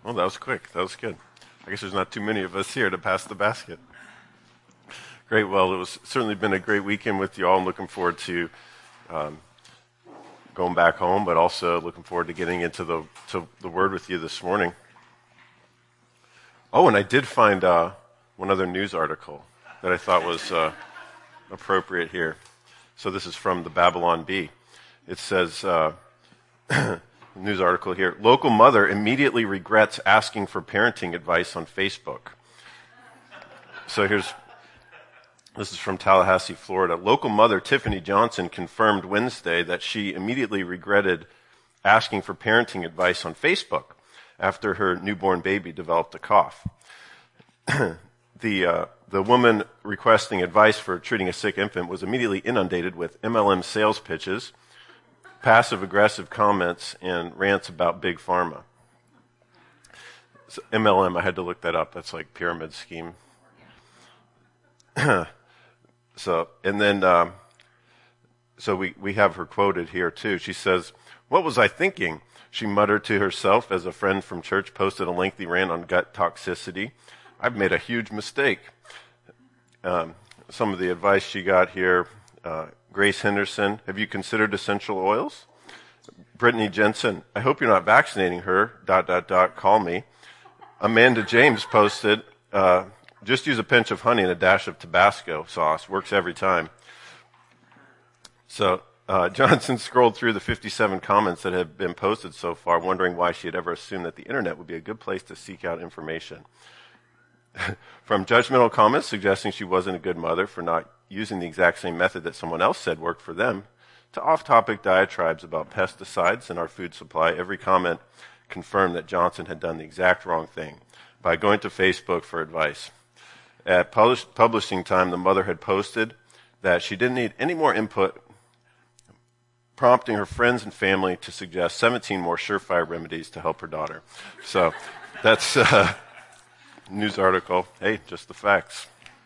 Oh, that was quick. That was good. I guess there's not too many of us here to pass the basket. Great. Well, it was certainly been a great weekend with you all. I'm looking forward to going back home, but also looking forward to getting into the Word with you this morning. Oh, and I did find one other news article that I thought was appropriate here. So this is from the Babylon Bee. It says, news article here, local mother immediately regrets asking for parenting advice on Facebook. So this is from Tallahassee, Florida. Local mother Tiffany Johnson confirmed Wednesday that she immediately regretted asking for parenting advice on Facebook after her newborn baby developed a cough. The woman requesting advice for treating a sick infant was immediately inundated with MLM sales pitches, passive-aggressive comments, and rants about Big Pharma. So MLM, I had to look that up. That's like pyramid scheme. So we have her quoted here too. She says, "What was I thinking?" she muttered to herself as a friend from church posted a lengthy rant on gut toxicity. "I've made a huge mistake." Some of the advice she got here, Grace Henderson, "Have you considered essential oils?" Brittany Jensen, "I hope you're not vaccinating her, ... call me." Amanda James posted, "Just use a pinch of honey and a dash of Tabasco sauce. Works every time." So Johnson scrolled through the 57 comments that have been posted so far, wondering why she had ever assumed that the internet would be a good place to seek out information. From judgmental comments suggesting she wasn't a good mother for not using the exact same method that someone else said worked for them, to off-topic diatribes about pesticides in our food supply, every comment confirmed that Johnson had done the exact wrong thing by going to Facebook for advice. At publishing time, the mother had posted that she didn't need any more input, prompting her friends and family to suggest 17 more surefire remedies to help her daughter. So that's news article. Hey, just the facts.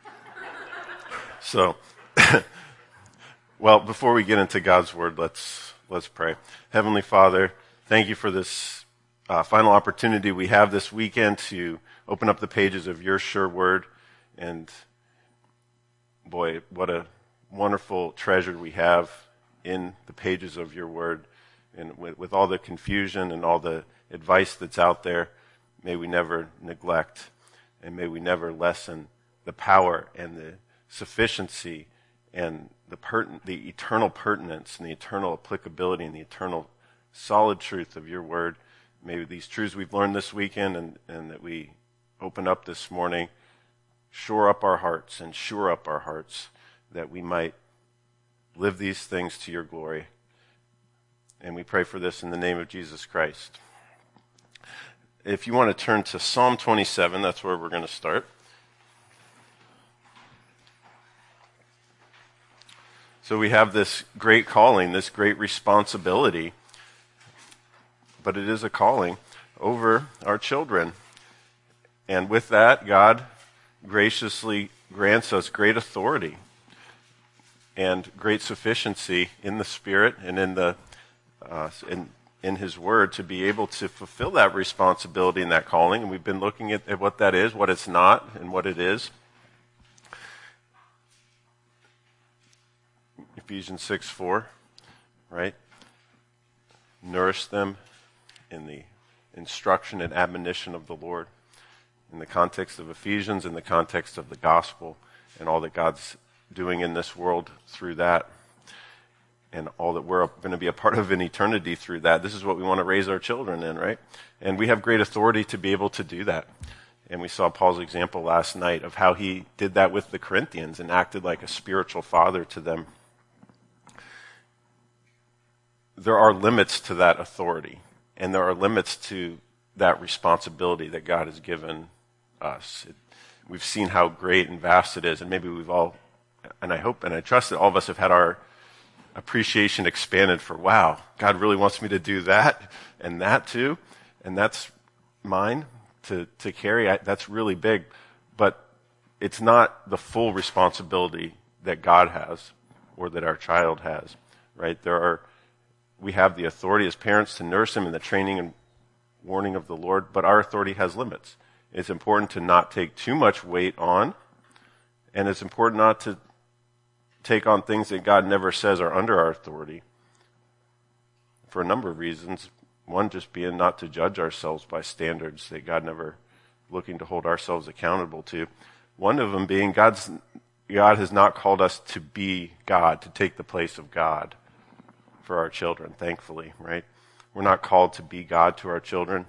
So, well, before we get into God's Word, let's pray. Heavenly Father, thank you for this final opportunity we have this weekend to open up the pages of your sure Word. And boy, what a wonderful treasure we have in the pages of your Word. And with all the confusion and all the advice that's out there, may we never neglect and may we never lessen the power and the sufficiency and the eternal pertinence and the eternal applicability and the eternal solid truth of your Word. May these truths we've learned this weekend and that we open up this morning shore up our hearts that we might live these things to your glory. And we pray for this in the name of Jesus Christ. If you want to turn to Psalm 27, that's where we're going to start. So we have this great calling, this great responsibility, but it is a calling over our children. And with that, God graciously grants us great authority and great sufficiency in the Spirit and in His Word to be able to fulfill that responsibility and that calling. And we've been looking at what that is, what it's not, and what it is. Ephesians 6:4, right? Nourish them in the instruction and admonition of the Lord. In the context of Ephesians, in the context of the gospel, and all that God's doing in this world through that, and all that we're going to be a part of in eternity through that. This is what we want to raise our children in, right? And we have great authority to be able to do that. And we saw Paul's example last night of how he did that with the Corinthians and acted like a spiritual father to them. There are limits to that authority, and there are limits to that responsibility that God has given us. We've seen how great and vast it is, and maybe we've all, and I hope and I trust that all of us have had our appreciation expanded for, wow, God really wants me to do that and that too, and that's mine to carry. That's really big, but it's not the full responsibility that God has or that our child has, right? We have the authority as parents to nurse them in the training and warning of the Lord, but our authority has limits. It's important to not take too much weight on, and it's important not to take on things that God never says are under our authority for a number of reasons. One just being not to judge ourselves by standards that God never looking to hold ourselves accountable to. One of them being God has not called us to be God, to take the place of God for our children, thankfully, right? We're not called to be God to our children.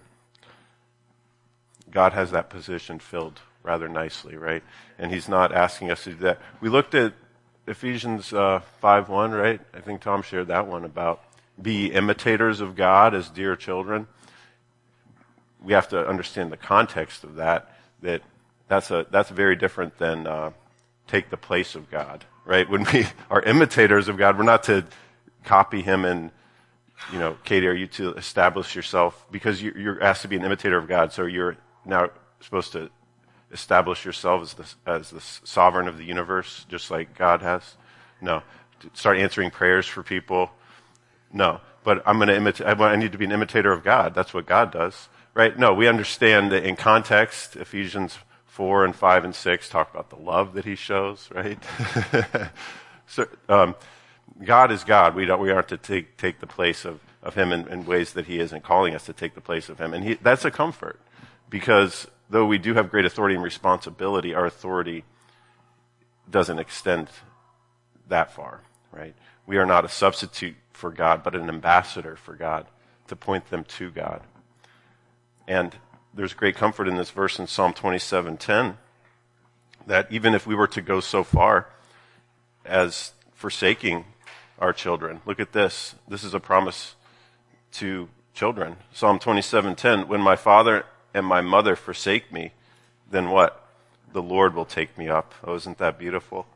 God has that position filled rather nicely, right? And he's not asking us to do that. We looked at Ephesians 5:1, right? I think Tom shared that one about be imitators of God as dear children. We have to understand the context of that's very different than take the place of God, right? When we are imitators of God, we're not to copy him and, Katie, are you to establish yourself? Because you're asked to be an imitator of God, so you're now supposed to establish yourself as the sovereign of the universe, just like God has? No. To start answering prayers for people? No. But I'm going to imitate. I need to be an imitator of God. That's what God does, right? No, we understand that in context, Ephesians 4 and 5 and 6 talk about the love that he shows, right? So, God is God. We aren't to take the place of him in ways that he isn't calling us to take the place of him. And that's a comfort, because though we do have great authority and responsibility, our authority doesn't extend that far, right? We are not a substitute for God, but an ambassador for God to point them to God. And there's great comfort in this verse in Psalm 27:10 that even if we were to go so far as forsaking our children, look at this. This is a promise to children. Psalm 27:10, when my father and my mother forsake me, then what? The Lord will take me up. Oh, isn't that beautiful?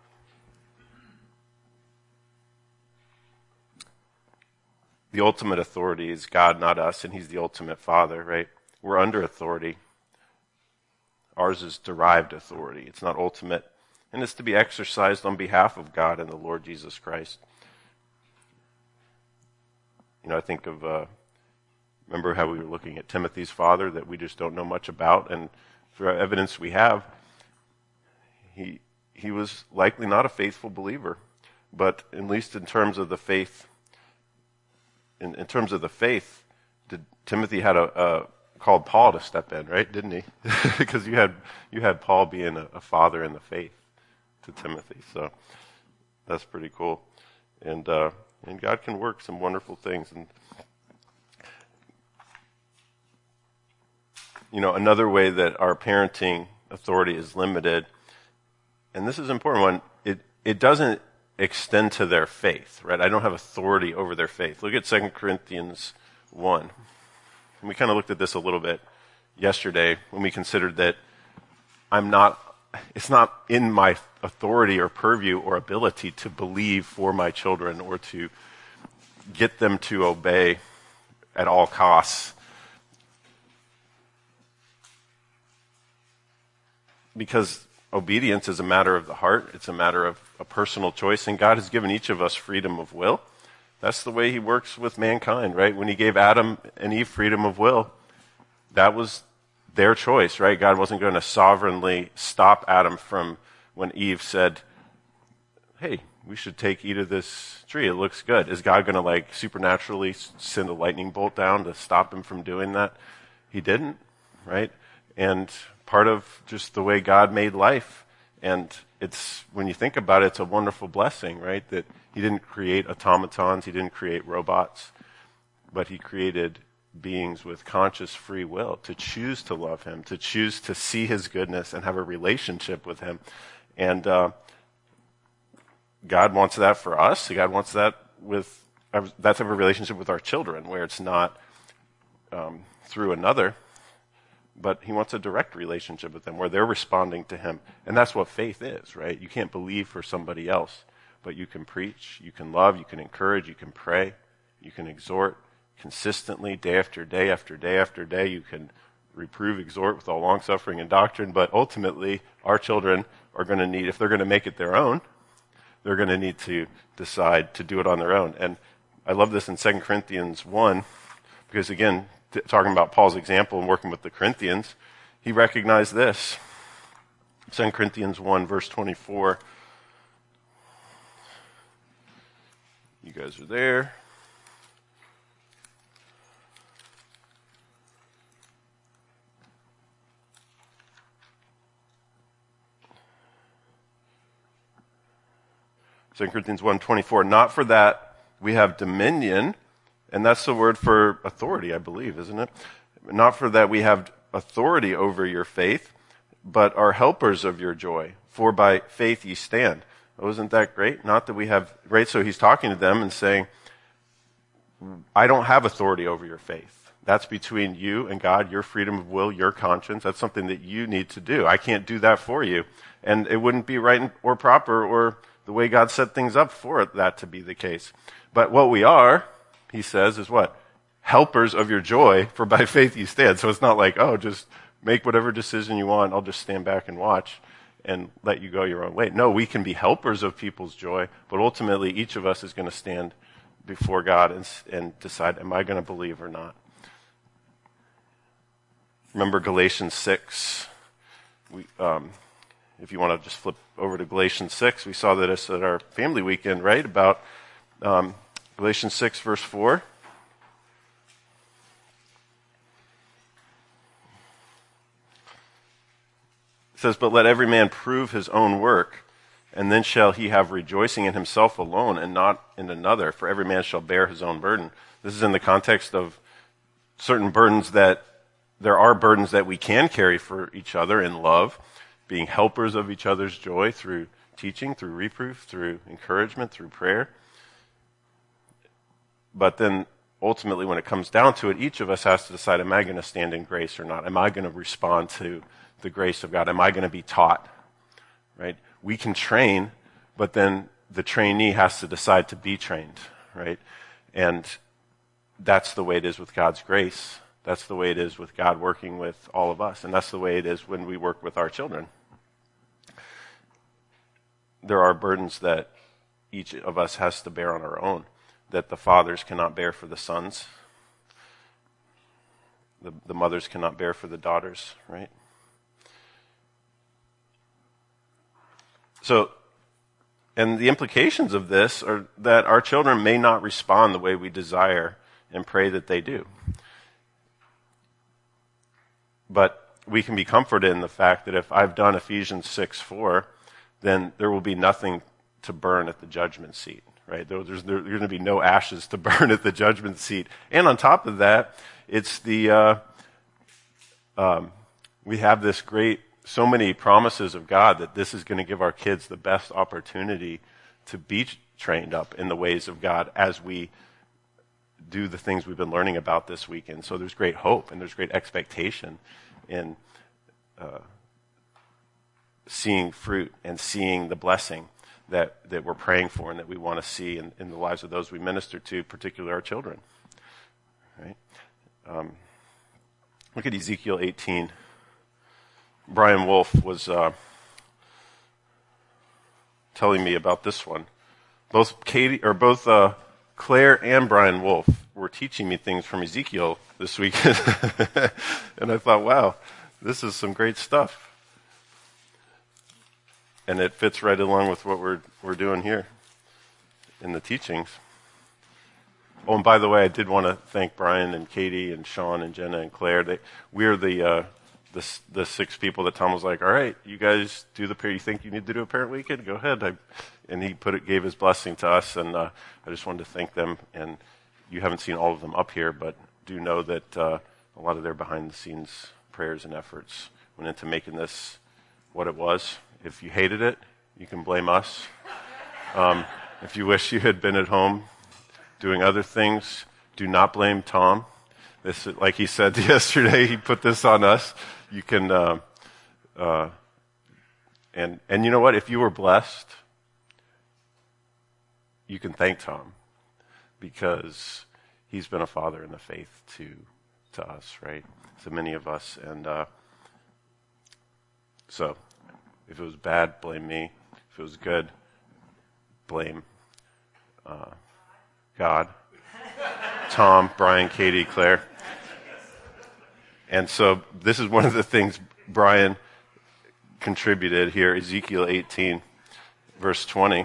The ultimate authority is God, not us, and he's the ultimate father, right? We're under authority. Ours is derived authority. It's not ultimate, and it's to be exercised on behalf of God and the Lord Jesus Christ. I think of, remember how we were looking at Timothy's father that we just don't know much about, and through evidence we have, he was likely not a faithful believer, but at least in terms of the faith, in terms of the faith, Timothy had called Paul to step in, right? Didn't he? Because you had Paul being a father in the faith to Timothy, so that's pretty cool. And God can work some wonderful things. And another way that our parenting authority is limited, and this is an important one, it doesn't extend to their faith, right? I don't have authority over their faith. Look at 2 Corinthians 1. And we kind of looked at this a little bit yesterday when we considered that it's not in my authority or purview or ability to believe for my children or to get them to obey at all costs. Because obedience is a matter of the heart. It's a matter of a personal choice, and God has given each of us freedom of will. That's the way he works with mankind, right? When he gave Adam and Eve freedom of will, that was their choice, right? God wasn't going to sovereignly stop Adam from when Eve said, hey, we should eat of this tree. It looks good. Is God going to supernaturally send a lightning bolt down to stop him from doing that? He didn't, right? And part of just the way God made life, and it's, when you think about it, it's a wonderful blessing, right? That he didn't create automatons, he didn't create robots, but he created beings with conscious free will to choose to love him, to choose to see his goodness and have a relationship with him. And God wants that for us. God wants that with that type of relationship with our children, where it's not through another, but he wants a direct relationship with them where they're responding to him. And that's what faith is, right? You can't believe for somebody else, but you can preach, you can love, you can encourage, you can pray, you can exhort consistently, day after day after day after day. You can reprove, exhort with all long-suffering and doctrine, but ultimately our children are going to need, if they're going to make it their own, they're going to need to decide to do it on their own. And I love this in 2 Corinthians 1, because again, talking about Paul's example and working with the Corinthians, he recognized this. 2 Corinthians 1, verse 24. You guys are there. Second Corinthians 1:24. Not for that we have dominion, and that's the word for authority, I believe, isn't it? Not for that we have authority over your faith, but are helpers of your joy. For by faith ye stand. Oh, isn't that great? Not that we have, right? So he's talking to them and saying, I don't have authority over your faith. That's between you and God, your freedom of will, your conscience. That's something that you need to do. I can't do that for you. And it wouldn't be right or proper or the way God set things up for that to be the case. But what we are, he says, is what? Helpers of your joy, for by faith you stand. So it's not like, oh, just make whatever decision you want. I'll just stand back and watch and let you go your own way. No, we can be helpers of people's joy, but ultimately each of us is going to stand before God and decide, am I going to believe or not? Remember Galatians 6. If you want to just flip over to Galatians 6, we saw this at our family weekend, right? About Galatians 6, verse 4. It says, but let every man prove his own work, and then shall he have rejoicing in himself alone and not in another, for every man shall bear his own burden. This is in the context of certain burdens that there are burdens that we can carry for each other in love, being helpers of each other's joy through teaching, through reproof, through encouragement, through prayer. But then ultimately when it comes down to it, each of us has to decide, am I going to stand in grace or not? Am I going to respond to the grace of God? Am I going to be taught? Right? We can train, but then the trainee has to decide to be trained, right? And that's the way it is with God's grace. That's the way it is with God working with all of us. And that's the way it is when we work with our children. There are burdens that each of us has to bear on our own, that the fathers cannot bear for the sons. The mothers cannot bear for the daughters, right? So, and the implications of this are that our children may not respond the way we desire and pray that they do. But we can be comforted in the fact that if I've done Ephesians 6:4, then there will be nothing to burn at the judgment seat, right? There's going to be no ashes to burn at the judgment seat. And on top of that, it's we have this great, so many promises of God that this is going to give our kids the best opportunity to be trained up in the ways of God as we do the things we've been learning about this weekend. So there's great hope and there's great expectation in seeing fruit and seeing the blessing that we're praying for and that we want to see in the lives of those we minister to, particularly our children. Right? Look at Ezekiel 18. Brian Wolf was telling me about this one. Both Claire and Brian Wolf were teaching me things from Ezekiel this week. And I thought, wow, this is some great stuff. And it fits right along with what we're doing here in the teachings. Oh, and by the way, I did want to thank Brian and Katie and Sean and Jenna and Claire. We're the 6 people that Tom was like, all right, you guys do the prayer. You think you need to do a parent weekend? Go ahead. And he gave his blessing to us, and I just wanted to thank them. And you haven't seen all of them up here, but do know that a lot of their behind-the-scenes prayers and efforts went into making this what it was. If you hated it, you can blame us. If you wish you had been at home doing other things, do not blame Tom. This, like he said yesterday, he put this on us. You can, and you know what? If you were blessed, you can thank Tom because he's been a father in the faith to us, right? To many of us. And so if it was bad, blame me. If it was good, blame God. Tom, Brian, Katie, Claire. And so this is one of the things Brian contributed here, Ezekiel 18, verse 20.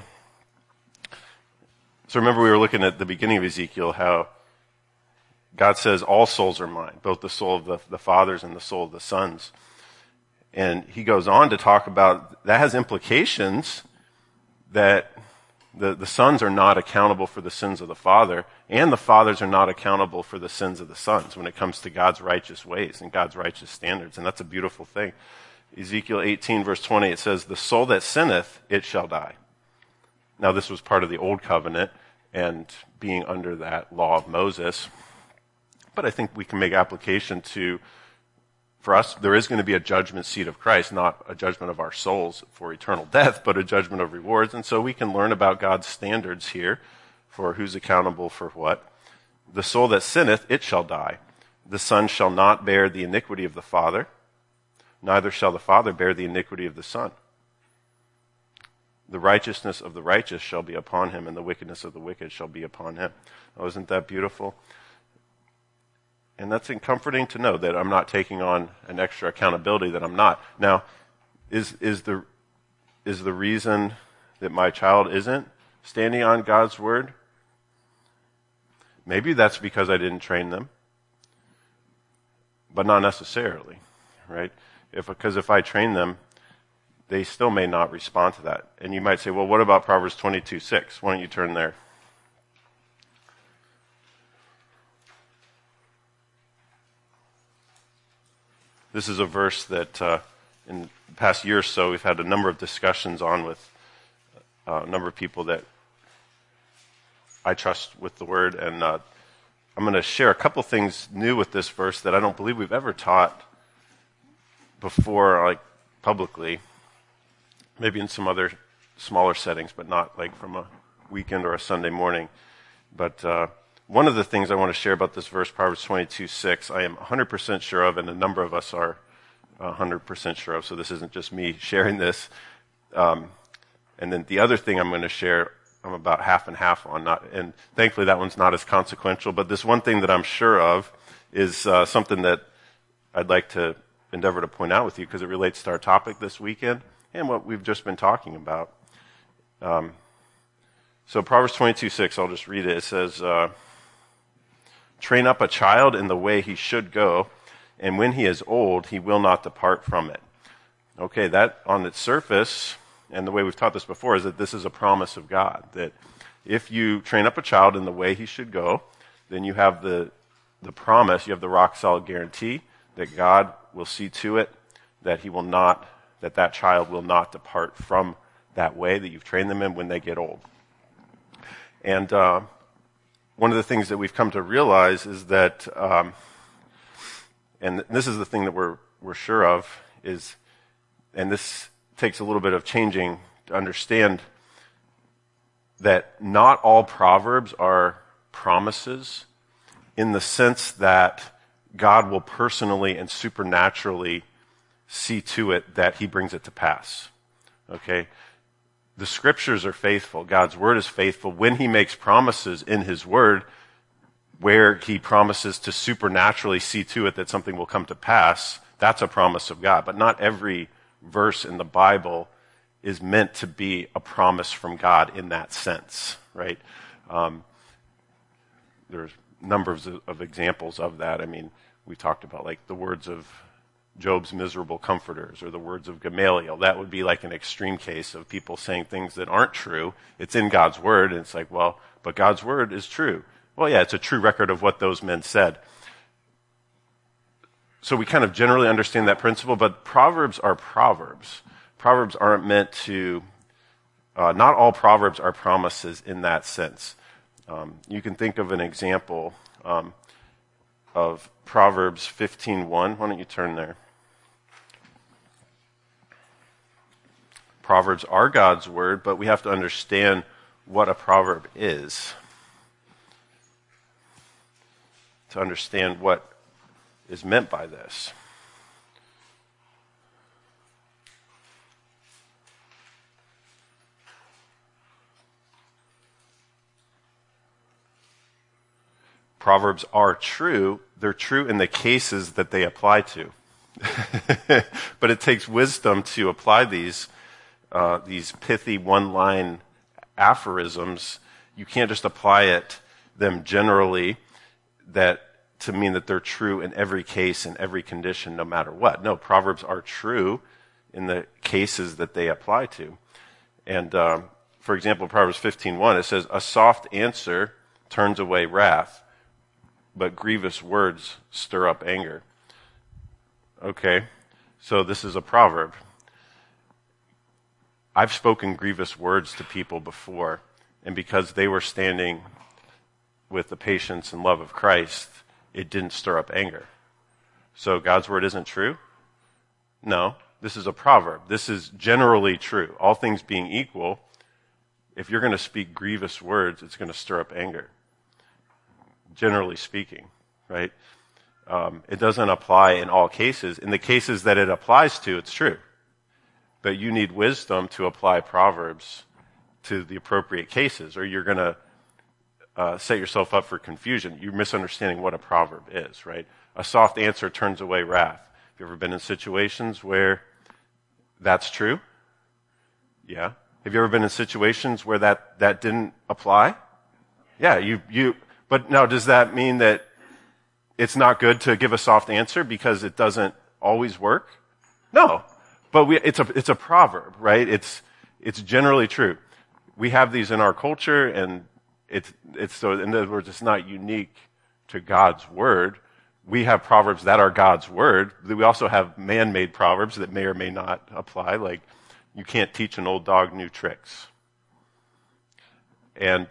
So remember we were looking at the beginning of Ezekiel how God says all souls are mine, both the soul of the fathers and the soul of the sons. And he goes on to talk about that has implications that the sons are not accountable for the sins of the father, and the fathers are not accountable for the sins of the sons when it comes to God's righteous ways and God's righteous standards. And that's a beautiful thing. Ezekiel 18, verse 20, it says, "The soul that sinneth, it shall die." Now, this was part of the old covenant and being under that law of Moses. But I think we can make application to, for us, there is going to be a judgment seat of Christ, not a judgment of our souls for eternal death, but a judgment of rewards. And so we can learn about God's standards here for who's accountable for what. "The soul that sinneth, it shall die. The son shall not bear the iniquity of the father, neither shall the father bear the iniquity of the son. The righteousness of the righteous shall be upon him, and the wickedness of the wicked shall be upon him." Oh, isn't that beautiful? And that's comforting to know that I'm not taking on an extra accountability that I'm not. Now, is the reason that my child isn't standing on God's word? Maybe that's because I didn't train them, but not necessarily, right? Because if I train them, they still may not respond to that. And you might say, well, what about Proverbs 22:6? Why don't you turn there? This is a verse that in the past year or so we've had a number of discussions on with a number of people that I trust with the word. And I'm going to share a couple things new with this verse that I don't believe we've ever taught before, like publicly. Maybe in some other smaller settings, but not like from a weekend or a Sunday morning. But one of the things I want to share about this verse, Proverbs 22:6, I am 100% sure of, and a number of us are 100% sure of, so this isn't just me sharing this. And then the other thing I'm going to share, I'm about half and half on, and thankfully that one's not as consequential, but this one thing that I'm sure of is something that I'd like to endeavor to point out with you because it relates to our topic this weekend and what we've just been talking about. So Proverbs 22:6, I'll just read it. It says, "Train up a child in the way he should go, and when he is old, he will not depart from it." Okay, that on its surface, and the way we've taught this before, is that this is a promise of God, that if you train up a child in the way he should go, then you have the promise, you have the rock-solid guarantee that God will see to it that he will not, that child will not depart from that way that you've trained them in when they get old. And one of the things that we've come to realize is that, and this is the thing that we're sure of, is, and this takes a little bit of changing to understand, that not all proverbs are promises in the sense that God will personally and supernaturally see to it that he brings it to pass. Okay? The scriptures are faithful. God's word is faithful. When he makes promises in his word, where he promises to supernaturally see to it that something will come to pass, that's a promise of God. But not every verse in the Bible is meant to be a promise from God in that sense, right? There's numbers of examples of that. I mean, we talked about like the words of Job's miserable comforters or the words of Gamaliel. That would be like an extreme case of people saying things that aren't true. It's in God's word, and it's like, well, but God's word is true. Well, yeah, it's a true record of what those men said. So we kind of generally understand that principle, but proverbs are proverbs. Proverbs aren't meant to, not all proverbs are promises in that sense. You can think of an example of Proverbs 15:1. Why don't you turn there? Proverbs are God's word, but we have to understand what a proverb is to understand what is meant by this. Proverbs are true. they're true in the cases that they apply to. But it takes wisdom to apply these pithy one-line aphorisms. You can't just apply them generally to mean that they're true in every case, in every condition, no matter what. No, Proverbs are true in the cases that they apply to. And for example, Proverbs 15:1, it says, "A soft answer turns away wrath, but grievous words stir up anger." Okay, so this is a proverb. I've spoken grievous words to people before, and because they were standing with the patience and love of Christ, it didn't stir up anger. So God's word isn't true? No, this is a proverb. This is generally true. All things being equal, if you're going to speak grievous words, it's going to stir up anger. Generally speaking, right? It doesn't apply in all cases. In the cases that it applies to, it's true. But you need wisdom to apply Proverbs to the appropriate cases, or you're going to set yourself up for confusion. You're misunderstanding what a proverb is, right? A soft answer turns away wrath. Have you ever been in situations where that's true? Yeah. Have you ever been in situations where that didn't apply? Yeah, but now does that mean that it's not good to give a soft answer because it doesn't always work? No. But it's a proverb, right? It's generally true. We have these in our culture, and it's so, in other words, it's not unique to God's word. We have proverbs that are God's word. We also have man-made proverbs that may or may not apply, like you can't teach an old dog new tricks. And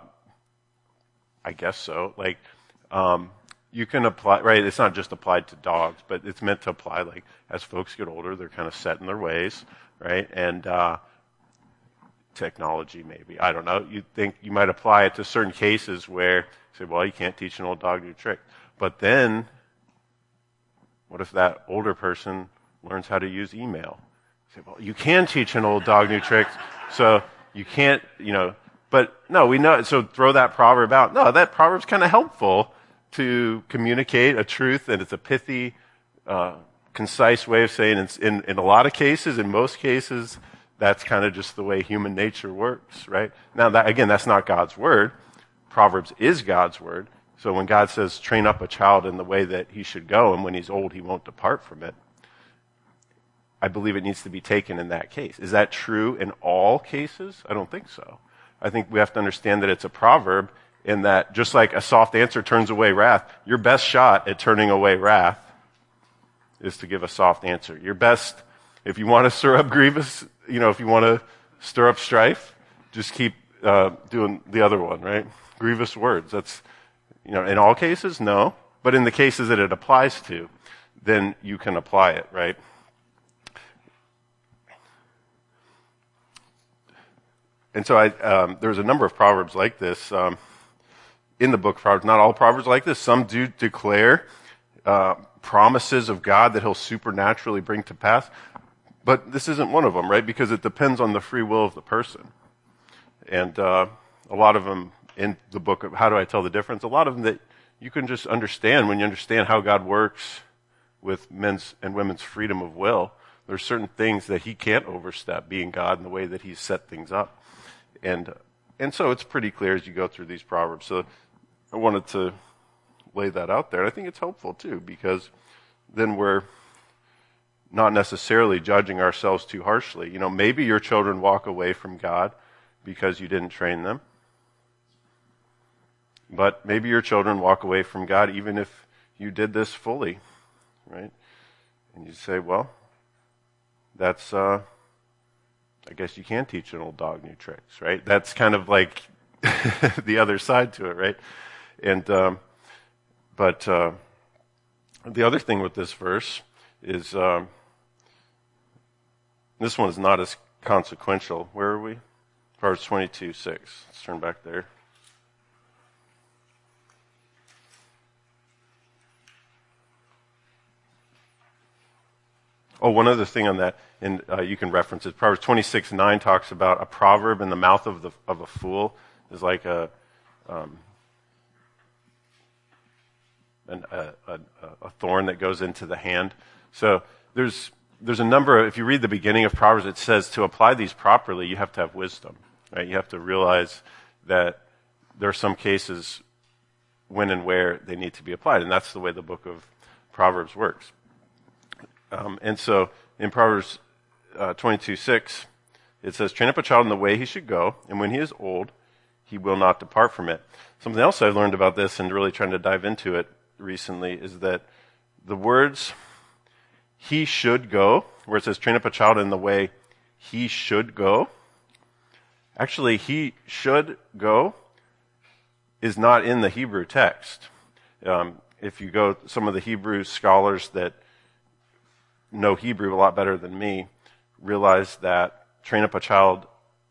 I guess so. Like you can apply, right? It's not just applied to dogs, but it's meant to apply, like, as folks get older, they're kind of set in their ways, right? And technology, maybe. I don't know. You think you might apply it to certain cases where you say, well, you can't teach an old dog new trick. But then, what if that older person learns how to use email? You say, well, you can teach an old dog new tricks, so you can't, but no, we know, so throw that proverb out. No, that proverb's kind of helpful to communicate a truth, and it's a pithy, concise way of saying it's in a lot of cases, in most cases, that's kind of just the way human nature works, right? Now, that's not God's word. Proverbs is God's word. So when God says, train up a child in the way that he should go, and when he's old, he won't depart from it, I believe it needs to be taken in that case. Is that true in all cases? I don't think so. I think we have to understand that it's a proverb, in that just like a soft answer turns away wrath, your best shot at turning away wrath is to give a soft answer. Your best, if you want to stir up grievous, if you want to stir up strife, just keep doing the other one, right? Grievous words. That's, in all cases, no. But in the cases that it applies to, then you can apply it, right? And so there's a number of proverbs like this in the book of Proverbs. Not all proverbs like this. Some do declare promises of God that he'll supernaturally bring to pass. But this isn't one of them, right? Because it depends on the free will of the person. And a lot of them in the book of How Do I Tell the Difference? A lot of them that you can just understand when you understand how God works with men's and women's freedom of will. There's certain things that he can't overstep, being God, in the way that he's set things up. And so it's pretty clear as you go through these proverbs. So I wanted to lay that out there. And I think it's helpful too, because then we're not necessarily judging ourselves too harshly. Maybe your children walk away from God because you didn't train them. But maybe your children walk away from God even if you did this fully, right? And you say, well, that's, I guess you can teach an old dog new tricks, right? That's kind of like the other side to it, right? And, but the other thing with this verse is, this one is not as consequential. Where are we? Proverbs 22:6. Let's turn back there. Oh, one other thing on that, and you can reference it. Proverbs 26:9 talks about a proverb in the mouth of a fool is like a thorn that goes into the hand. So there's a number of, if you read the beginning of Proverbs, it says to apply these properly, you have to have wisdom, right? You have to realize that there are some cases when and where they need to be applied, and that's the way the book of Proverbs works. And so in Proverbs 22:6, it says, train up a child in the way he should go, and when he is old, he will not depart from it. Something else I've learned about this and really trying to dive into it recently is that the words he should go, where it says train up a child in the way he should go, actually he should go is not in the Hebrew text. If you go, some of the Hebrew scholars that know Hebrew a lot better than me realize that train up a child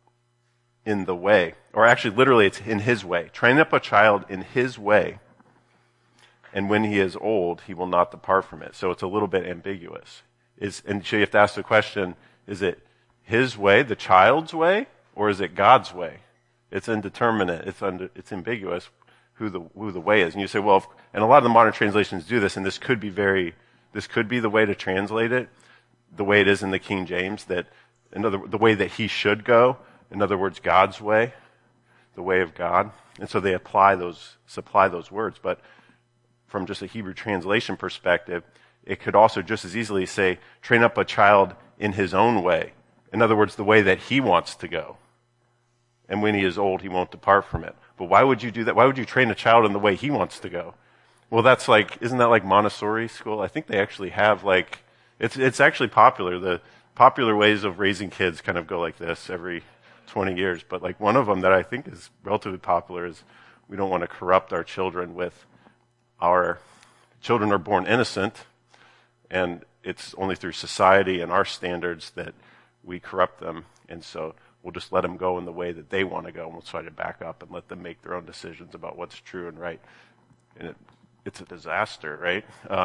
in the way, or actually literally it's in his way. Train up a child in his way, and when he is old, he will not depart from it. So it's a little bit ambiguous. And so you have to ask the question, is it his way, the child's way, or is it God's way? It's indeterminate. It's ambiguous who the way is. And you say, well, and a lot of the modern translations do this, and this could be the way to translate it, the way it is in the King James, that the way that he should go, in other words, God's way, the way of God. And so they supply those words. But from just a Hebrew translation perspective, it could also just as easily say, train up a child in his own way. In other words, the way that he wants to go. And when he is old, he won't depart from it. But why would you do that? Why would you train a child in the way he wants to go? Well, isn't that like Montessori school? I think they actually have it's actually popular. The popular ways of raising kids kind of go like this every 20 years. But like one of them that I think is relatively popular is we don't want to corrupt our children with our children are born innocent, and it's only through society and our standards that we corrupt them. And so we'll just let them go in the way that they want to go, and we'll try to back up and let them make their own decisions about what's true and right. And it's a disaster, right?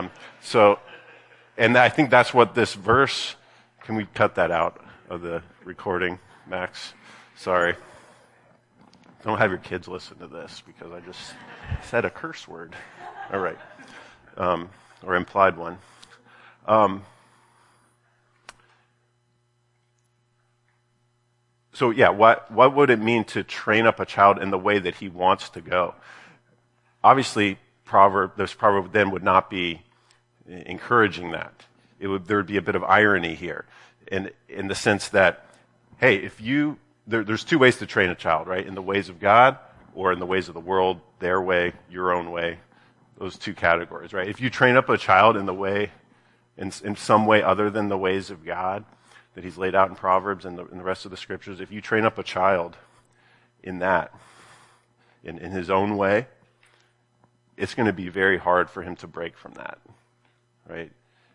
And I think that's what this verse, can we cut that out of the recording, Max? Sorry. Don't have your kids listen to this because I just said a curse word. All right. Or implied one. So yeah, what would it mean to train up a child in the way that he wants to go? Obviously, this proverb then would not be encouraging that. There would be a bit of irony here, in the sense that, hey, there's two ways to train a child, right? In the ways of God or in the ways of the world, their way, your own way, those two categories, right? If you train up a child in the way, in some way other than the ways of God that he's laid out in Proverbs and the rest of the scriptures, if you train up a child in that, in his own way, it's going to be very hard for him to break from that, right?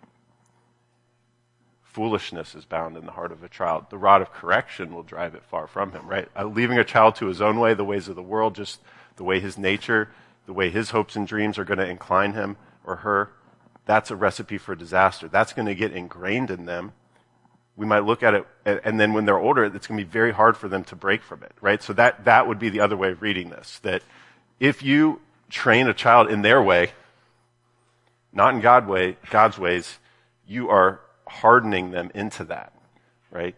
Foolishness is bound in the heart of a child. The rod of correction will drive it far from him, right? Leaving a child to his own way, the ways of the world, just the way his nature, the way his hopes and dreams are going to incline him or her, that's a recipe for disaster. That's going to get ingrained in them. We might look at it, and then when they're older, it's going to be very hard for them to break from it, right? So that would be the other way of reading this, that if you train a child in their way, not in God's ways, you are hardening them into that, right?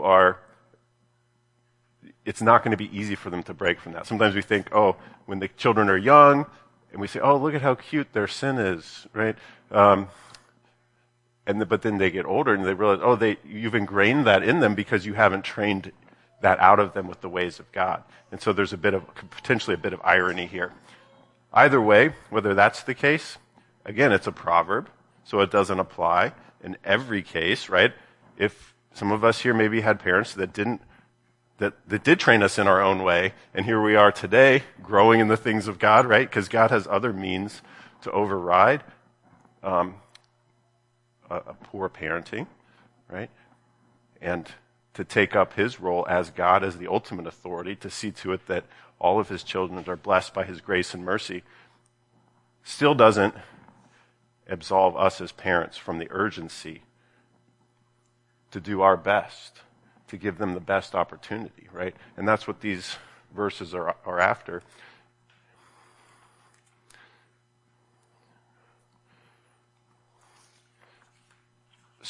It's not going to be easy for them to break from that. Sometimes we think, when the children are young, and we say, look at how cute their sin is, right? But then they get older and they realize, you've ingrained that in them because you haven't trained that out of them with the ways of God. And so there's potentially a bit of irony here. Either way, whether that's the case, again, it's a proverb, so it doesn't apply in every case, right? If some of us here maybe had parents that did train us in our own way, and here we are today growing in the things of God, right? Because God has other means to override a poor parenting, right? And to take up his role as God, as the ultimate authority, to see to it that all of his children are blessed by his grace and mercy, still doesn't absolve us as parents from the urgency to do our best, to give them the best opportunity, right? And that's what these verses are after.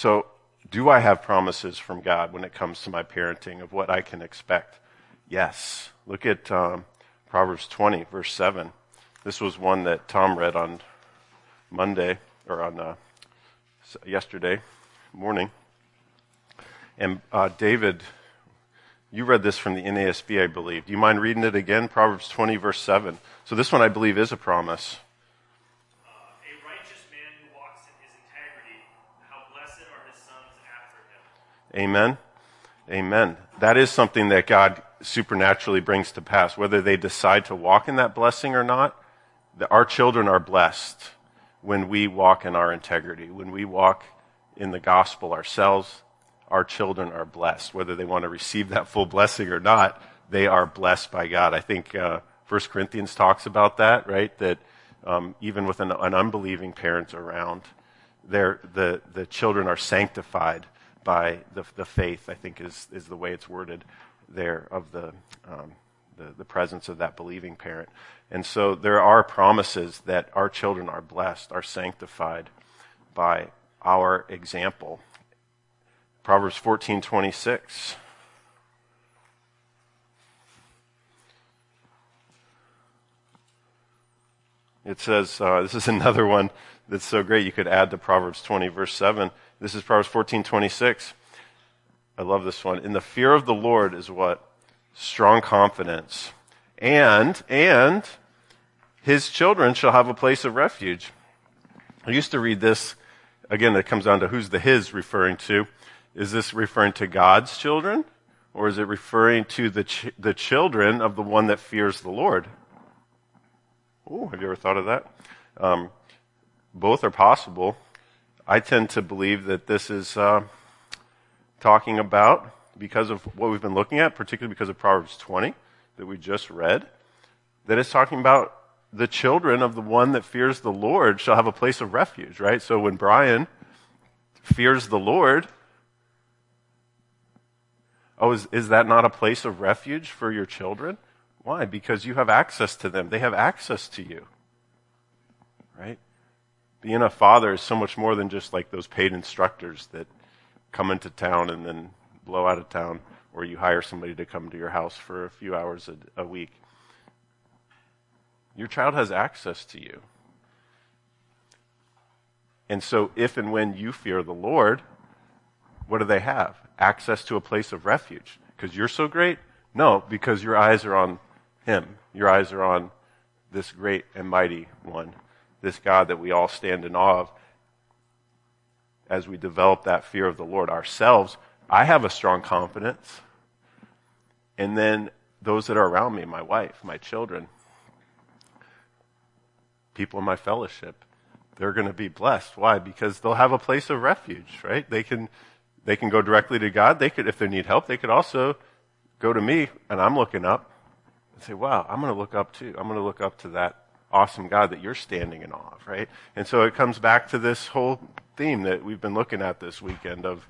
So, do I have promises from God when it comes to my parenting of what I can expect? Yes. Look at Proverbs 20, verse 7. This was one that Tom read on Monday, or on yesterday morning. And David, you read this from the NASB, I believe. Do you mind reading it again? Proverbs 20, verse 7. So this one, I believe, is a promise. A righteous man who walks in his integrity, how blessed are his sons after him. Amen. Amen. That is something that God supernaturally brings to pass. Whether they decide to walk in that blessing or not, our children are blessed when we walk in our integrity. When we walk in the gospel ourselves, our children are blessed. Whether they want to receive that full blessing or not, they are blessed by God. I think 1 Corinthians talks about that, right? That even with an unbelieving parent around, the children are sanctified by the faith, I think is the way it's worded there, of the presence of that believing parent. And so there are promises that our children are blessed, are sanctified by our example. Proverbs 14:26. It says, this is another one that's so great you could add to Proverbs 20, verse 7. This is Proverbs 14:26. I love this one. In the fear of the Lord is what? Strong confidence. And his children shall have a place of refuge. I used to read this, again, it comes down to who's the his referring to. Is this referring to God's children? Or is it referring to the children of the one that fears the Lord? Oh, have you ever thought of that? Both are possible. I tend to believe that this is talking about, because of what we've been looking at, particularly because of Proverbs 20 that we just read, that it's talking about the children of the one that fears the Lord shall have a place of refuge, right? So when Brian fears the Lord, is that not a place of refuge for your children? Why? Because you have access to them. They have access to you, right? Being a father is so much more than just like those paid instructors that come into town and then blow out of town, or you hire somebody to come to your house for a few hours a week. Your child has access to you. And so if and when you fear the Lord, what do they have? Access to a place of refuge. Because you're so great? No, because your eyes are on Him. Your eyes are on this great and mighty one, this God that we all stand in awe of. As we develop that fear of the Lord ourselves, I have a strong confidence. And then those that are around me, my wife, my children, people in my fellowship, they're going to be blessed. Why? Because they'll have a place of refuge, right? They can go directly to God. They could, if they need help, they could also go to me, and I'm looking up and say, wow, I'm going to look up too. I'm going to look up to that awesome God that you're standing in awe of, right? And so it comes back to this whole theme that we've been looking at this weekend of,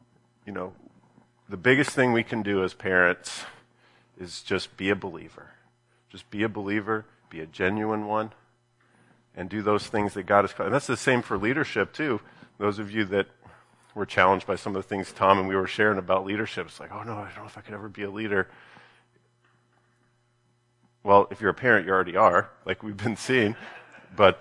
the biggest thing we can do as parents is just be a believer. Just be a believer, be a genuine one, and do those things that God has called. And that's the same for leadership too. Those of you that were challenged by some of the things Tom and we were sharing about leadership, it's like, oh no, I don't know if I could ever be a leader. Well, if you're a parent, you already are, like we've been seeing. But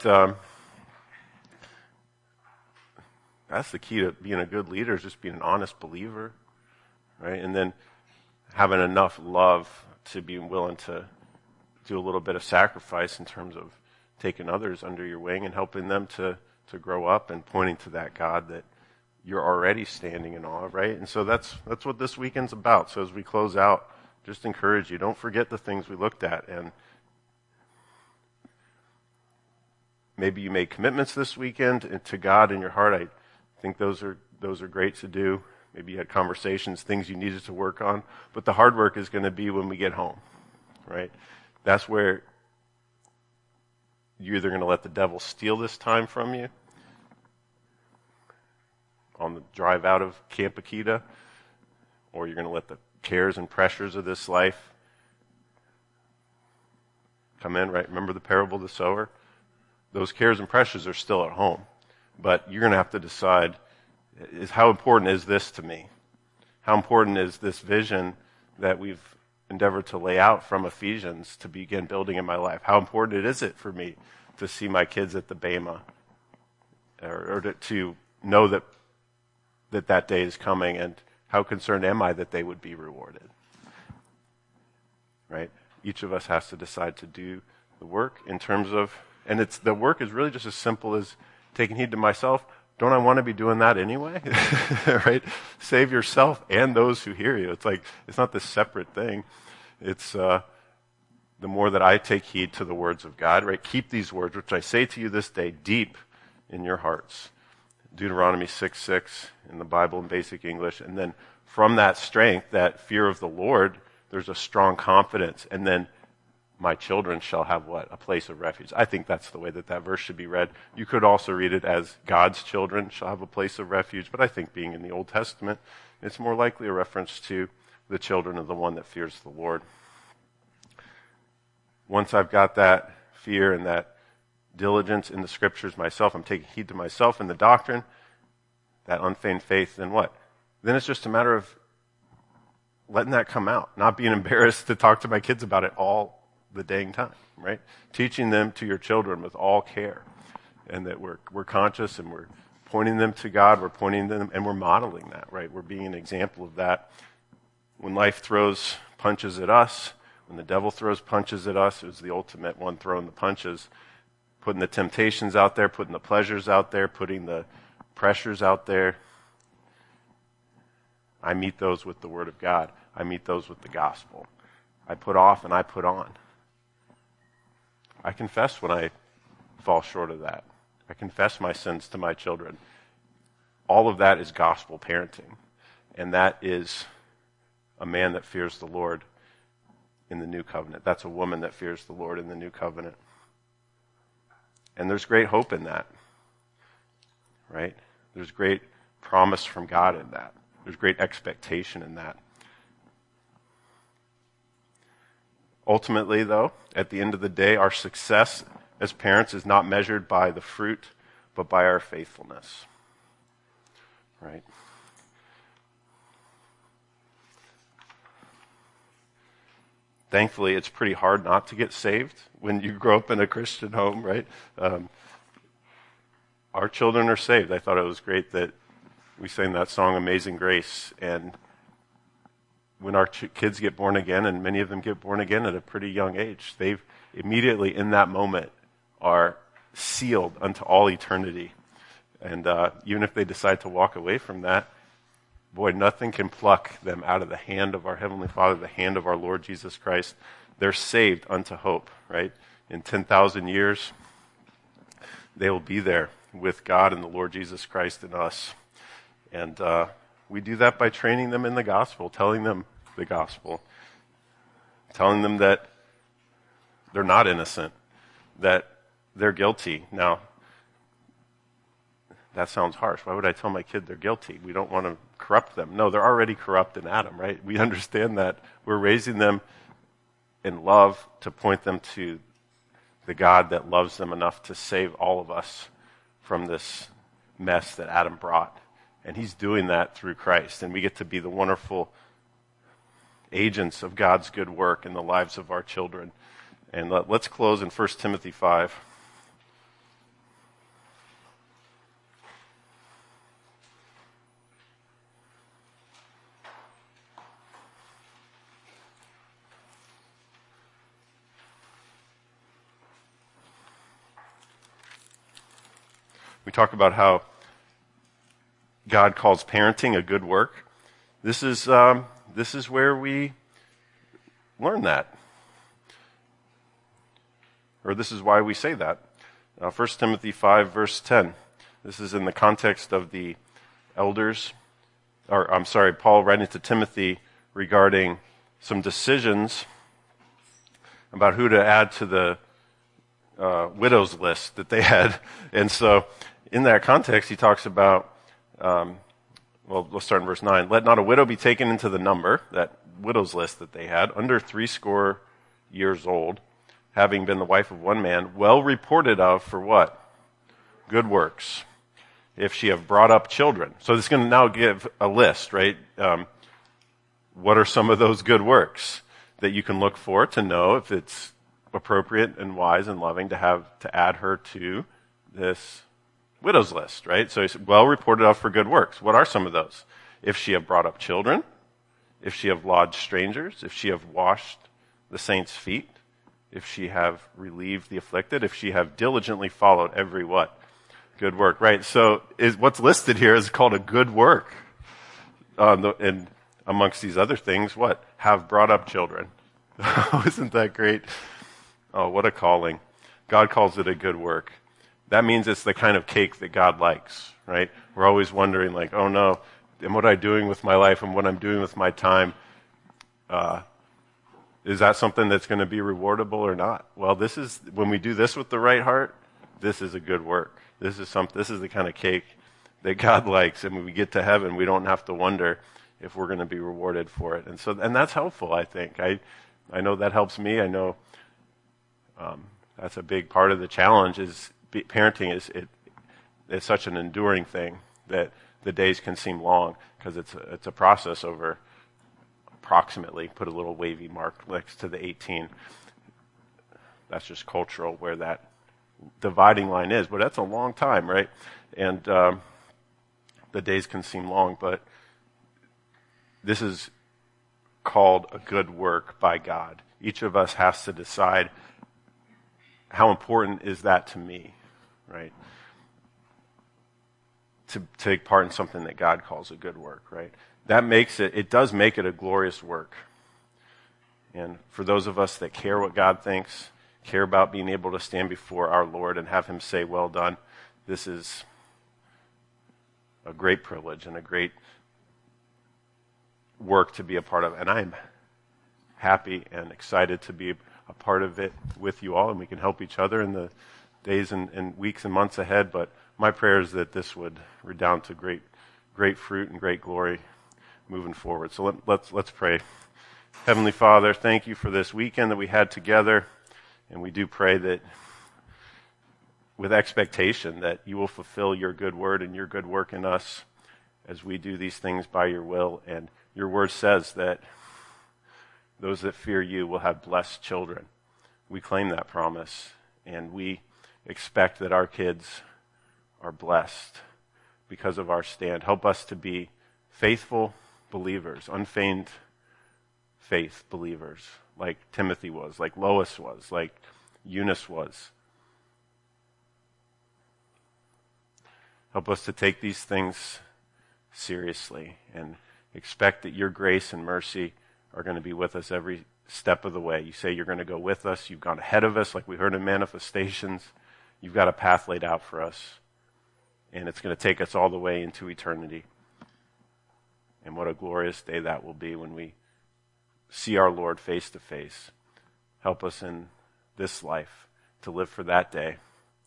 that's the key to being a good leader, is just being an honest believer, right? And then having enough love to be willing to do a little bit of sacrifice in terms of taking others under your wing and helping them to grow up and pointing to that God that you're already standing in awe of, right? And so that's what this weekend's about. So as we close out, just encourage you, don't forget the things we looked at. And maybe you made commitments this weekend to God in your heart. I think those are great to do. Maybe you had conversations, things you needed to work on. But the hard work is going to be when we get home, right? That's where you're either going to let the devil steal this time from you on the drive out of Camp Akita, or you're going to let the cares and pressures of this life come in, right? Remember the parable of the sower? Those cares and pressures are still at home. But you're going to have to decide, is how important is this to me? How important is this vision that we've endeavored to lay out from Ephesians to begin building in my life? How important is it for me to see my kids at the Bema, or to know that day is coming, and how concerned am I that they would be rewarded? Right? Each of us has to decide to do the work in terms of, and the work is really just as simple as taking heed to myself. Don't I want to be doing that anyway? Right? Save yourself and those who hear you. It's not this separate thing. It's the more that I take heed to the words of God, right? Keep these words, which I say to you this day, deep in your hearts. Deuteronomy 6:6 in the Bible in basic English. And then from that strength, that fear of the Lord, there's a strong confidence. And then my children shall have what? A place of refuge. I think that's the way that verse should be read. You could also read it as God's children shall have a place of refuge, but I think being in the Old Testament, it's more likely a reference to the children of the one that fears the Lord. Once I've got that fear and that diligence in the scriptures myself, I'm taking heed to myself in the doctrine, that unfeigned faith, then what? Then it's just a matter of letting that come out, not being embarrassed to talk to my kids about it all the dang time, right? Teaching them to your children with all care, and that we're conscious and we're pointing them to God, we're pointing them, and we're modeling that, right? We're being an example of that. When life throws punches at us, when the devil throws punches at us, it was the ultimate one throwing the punches, putting the temptations out there, putting the pleasures out there, putting the pressures out there. I meet those with the Word of God. I meet those with the gospel. I put off and I put on. I confess when I fall short of that. I confess my sins to my children. All of that is gospel parenting. And that is a man that fears the Lord in the new covenant. That's a woman that fears the Lord in the new covenant. And there's great hope in that, right? There's great promise from God in that. There's great expectation in that. Ultimately, though, at the end of the day, our success as parents is not measured by the fruit, but by our faithfulness, right? Thankfully, it's pretty hard not to get saved when you grow up in a Christian home, right? Our children are saved. I thought it was great that we sang that song, Amazing Grace, and when our kids get born again, and many of them get born again at a pretty young age, they've immediately in that moment are sealed unto all eternity. And even if they decide to walk away from that, boy, nothing can pluck them out of the hand of our Heavenly Father, the hand of our Lord Jesus Christ. They're saved unto hope, right? In 10,000 years, they will be there with God and the Lord Jesus Christ in us. And we do that by training them in the gospel, telling them the gospel, telling them that they're not innocent, that they're guilty. Now, that sounds harsh. Why would I tell my kid they're guilty? We don't want to corrupt them. No, they're already corrupt in Adam, right? We understand that. We're raising them in love to point them to the God that loves them enough to save all of us from this mess that Adam brought. And he's doing that through Christ. And we get to be the wonderful agents of God's good work in the lives of our children. And let's close in 1 Timothy 5. We talk about how God calls parenting a good work. This is where we learn that. Or this is why we say that. 1 Timothy 5, verse 10. This is in the context of the elders, Paul writing to Timothy regarding some decisions about who to add to the widows list that they had. And so in that context, he talks about, let's start in verse 9. Let not a widow be taken into the number, that widows list that they had, under 80 years old, having been the wife of one man, well reported of for what? Good works. if she have brought up children. So this is going to now give a list, right? What are some of those good works that you can look for to know if it's appropriate and wise and loving to add her to this widow's list, right? So he's well reported of for good works. What are some of those? If she have brought up children, if she have lodged strangers, if she have washed the saints' feet, if she have relieved the afflicted, if she have diligently followed every what? Good work, right? So what's listed here is called a good work. And amongst these other things, what? Have brought up children. Isn't that great? Oh, what a calling. God calls it a good work. That means it's the kind of cake that God likes, right? We're always wondering like, oh no, and what I'm doing with my life and what I'm doing with my time, is that something that's going to be rewardable or not? Well, when we do this with the right heart, this is a good work. This is the kind of cake that God likes. And when we get to heaven, we don't have to wonder if we're going to be rewarded for it. And that's helpful, I think. I know that helps me. I know that's a big part of the challenge is parenting it's such an enduring thing that the days can seem long because it's a process over approximately, put a little wavy mark next to the 18. That's just cultural where that dividing line is, but that's a long time, right? And the days can seem long, but this is called a good work by God. Each of us has to decide how important is that to me, right? To take part in something that God calls a good work, right? It does make it a glorious work. And for those of us that care what God thinks, care about being able to stand before our Lord and have him say, well done, this is a great privilege and a great work to be a part of. And I'm happy and excited to be a part of it with you all, and we can help each other in the days and weeks and months ahead. But my prayer is that this would redound to great fruit and great glory moving forward. So let's pray. Heavenly Father, thank you for this weekend that we had together, and we do pray that with expectation that you will fulfill your good word and your good work in us as we do these things by your will. And your word says that those that fear you will have blessed children. We claim that promise, and we expect that our kids are blessed because of our stand. Help us to be faithful believers, unfeigned faith believers, like Timothy was, like Lois was, like Eunice was. Help us to take these things seriously and expect that your grace and mercy are going to be with us every step of the way. You say you're going to go with us. You've gone ahead of us, like we heard in Manifestations. You've got a path laid out for us, and it's going to take us all the way into eternity. And what a glorious day that will be when we see our Lord face to face. Help us in this life to live for that day.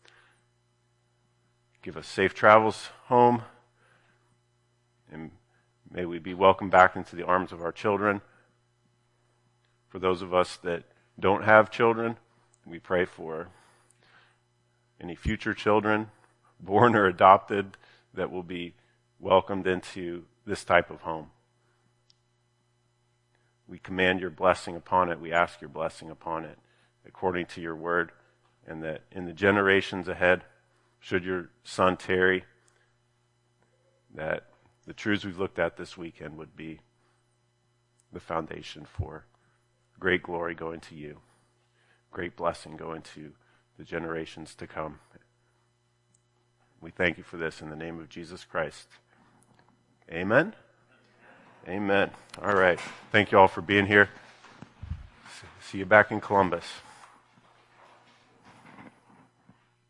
Give us safe travels home, and may we be welcomed back into the arms of our children. For those of us that don't have children, we pray for any future children, born or adopted, that will be welcomed into this type of home. We command your blessing upon it. We ask your blessing upon it according to your word, and that in the generations ahead, should your son tarry, that the truths we've looked at this weekend would be the foundation for great glory going to you, great blessing going to the generations to come. We thank you for this in the name of Jesus Christ. Amen? Amen. All right. Thank you all for being here. See you back in Columbus.